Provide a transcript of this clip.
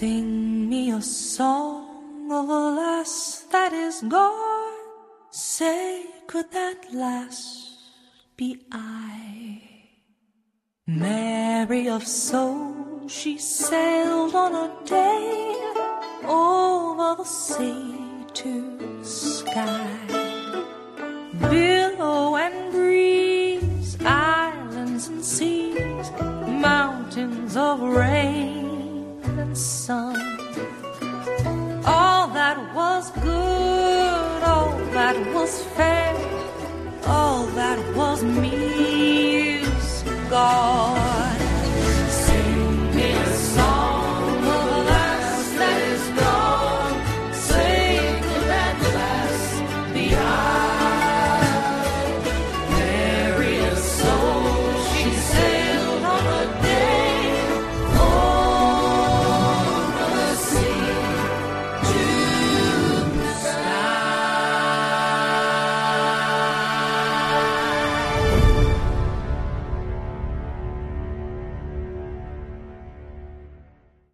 Sing me a song of a lass that is gone. Say, could that lass be I? Mary of soul, she sailed on a day over the sea to sky. Billow and breeze, islands and seas, mountains of rain and sun. All that was good, all that was fair, all that was me is gone.